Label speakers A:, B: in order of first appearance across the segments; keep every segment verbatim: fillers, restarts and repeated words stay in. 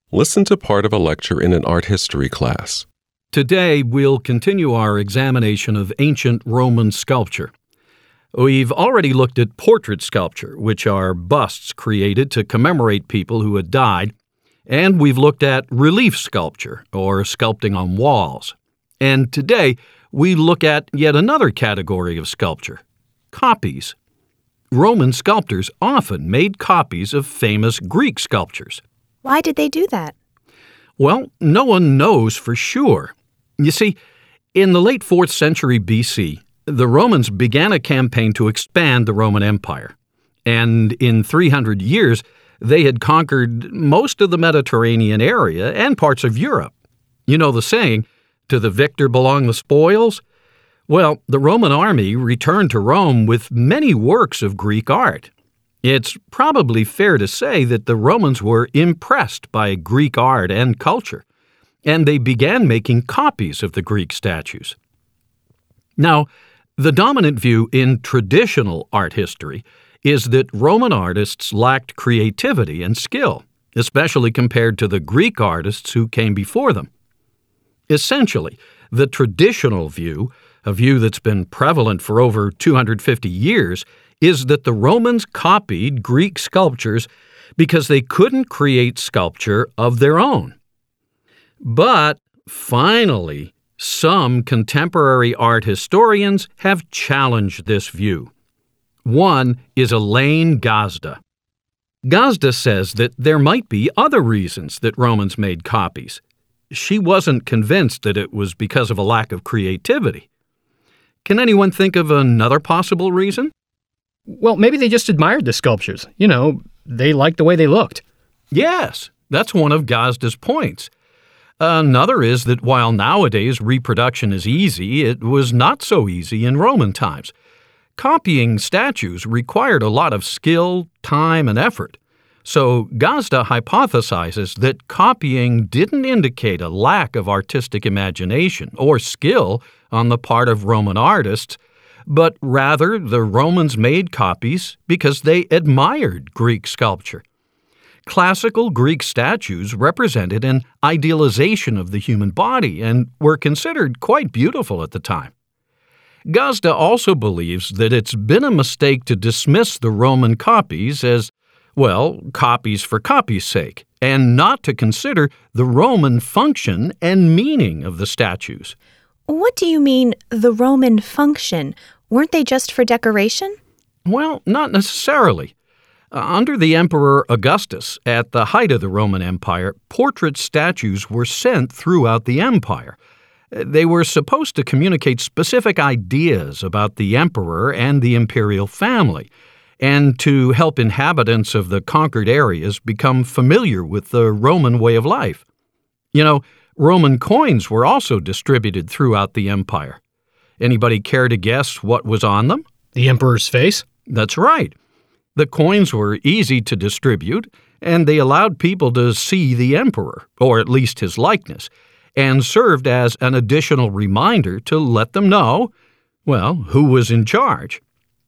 A: Listen to part of a lecture in an art history class.
B: Today, we'll continue our examination of ancient Roman sculpture. We've already looked at portrait sculpture, which are busts created to commemorate people who had died, and we've looked at relief sculpture, or sculpting on walls. And today, we look at yet another category of sculpture, copies. Roman sculptors often made copies of famous Greek sculptures.
C: Why did they do that?
B: Well, no one knows for sure. You see, in the late fourth century B C, the Romans began a campaign to expand the Roman Empire. And in three hundred years, they had conquered most of the Mediterranean area and parts of Europe. You know the saying, to the victor belong the spoils? Well, the Roman army returned to Rome with many works of Greek art. It's probably fair to say that the Romans were impressed by Greek art and culture, and they began making copies of the Greek statues. Now, the dominant view in traditional art history is that Roman artists lacked creativity and skill, especially compared to the Greek artists who came before them. Essentially, the traditional view, a view that's been prevalent for over two hundred fifty years, is that the Romans copied Greek sculptures because they couldn't create sculpture of their own. But finally, some contemporary art historians have challenged this view. One is Elaine Gazda. Gazda says that there might be other reasons that Romans made copies. She wasn't convinced that it was because of a lack of creativity. Can anyone think of another possible reason?
D: Well, maybe they just admired the sculptures. You know, they liked the way they looked.
B: Yes, that's one of Gazda's points. Another is that while nowadays reproduction is easy, it was not so easy in Roman times. Copying statues required a lot of skill, time, and effort. So Gazda hypothesizes that copying didn't indicate a lack of artistic imagination or skill on the part of Roman artists, but rather the Romans made copies because they admired Greek sculpture. Classical Greek statues represented an idealization of the human body and were considered quite beautiful at the time. Gazda also believes that it's been a mistake to dismiss the Roman copies as, well, copies for copy's sake, and not to consider the Roman function and meaning of the statues.
C: What do you mean, the Roman function? Weren't they just for decoration?
B: Well, not necessarily. Uh, under the Emperor Augustus, at the height of the Roman Empire, portrait statues were sent throughout the empire. They were supposed to communicate specific ideas about the emperor and the imperial family, and to help inhabitants of the conquered areas become familiar with the Roman way of life. You know, Roman coins were also distributed throughout the empire. Anybody care to guess what was on them?
D: The emperor's face?
B: That's right. The coins were easy to distribute, and they allowed people to see the emperor, or at least his likeness, and served as an additional reminder to let them know, well, who was in charge.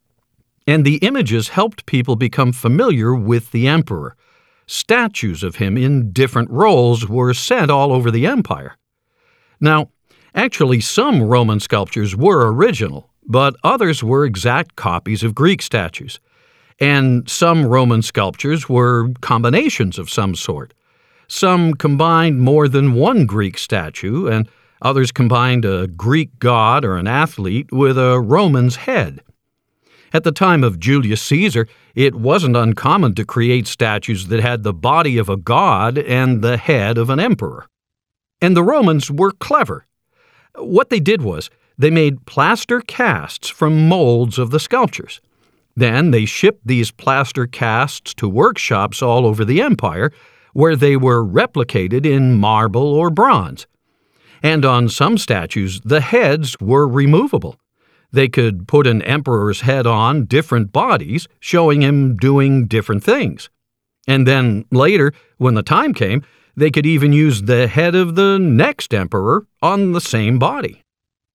B: And the images helped people become familiar with the emperor. Statues of him in different roles were sent all over the empire. Now, actually, some Roman sculptures were original, but others were exact copies of Greek statues. And some Roman sculptures were combinations of some sort. Some combined more than one Greek statue, and others combined a Greek god or an athlete with a Roman's head. At the time of Julius Caesar, it wasn't uncommon to create statues that had the body of a god and the head of an emperor. And the Romans were clever. What they did was they made plaster casts from molds of the sculptures. Then they shipped these plaster casts to workshops all over the empire, where they were replicated in marble or bronze. And on some statues, the heads were removable. They could put an emperor's head on different bodies, showing him doing different things. And then later, when the time came, they could even use the head of the next emperor on the same body.